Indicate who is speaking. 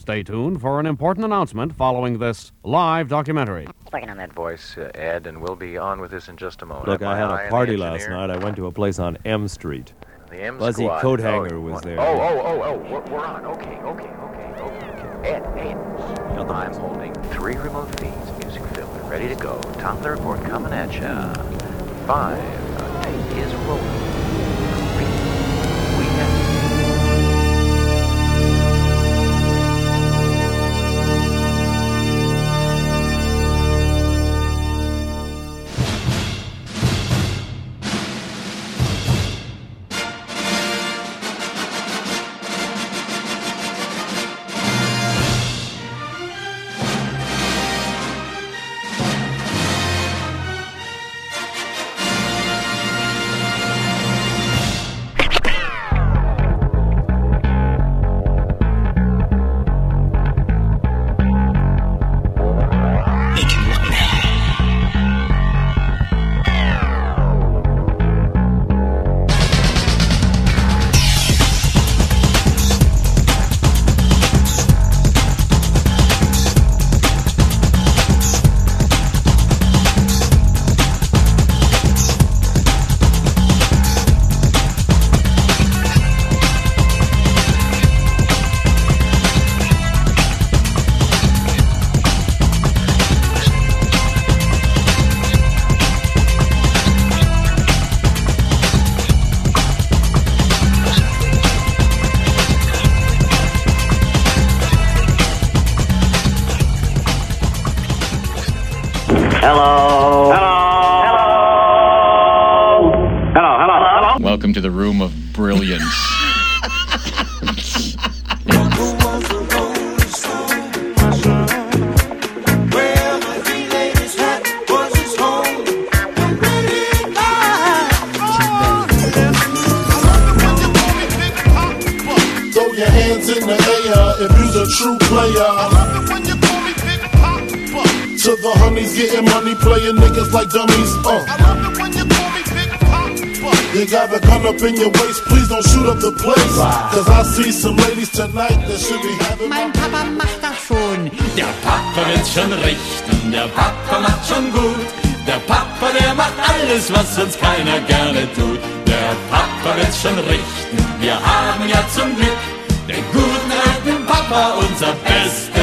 Speaker 1: Stay tuned for an important announcement following this live documentary.
Speaker 2: Working on that voice, Ed, and we'll be on with this in just a moment.
Speaker 3: Look, I had a party last night. I went to a place on M Street.
Speaker 2: The M
Speaker 3: Buzzy
Speaker 2: Squad.
Speaker 3: Coathanger was there.
Speaker 2: We're on. Okay. Ed, I'm holding 3 remote feeds, music filter, ready to go. Top of the report coming at ya. 5, tape is rolling. 3, we have...
Speaker 4: Hello. Welcome to the room of brilliance.
Speaker 5: Throw your hands in the air if you's a true player. To the honeys getting money, playing niggas like dummies. You got a gun up in your waist, please don't shoot up the place. Cause I see some ladies tonight that should be having.
Speaker 6: Mein Papa macht das schon. Der Papa wird schon richten, der Papa macht schon gut. Der Papa, der macht alles, was sonst keiner gerne tut. Der Papa wird schon richten, wir haben ja zum Glück den guten alten Papa, unser bester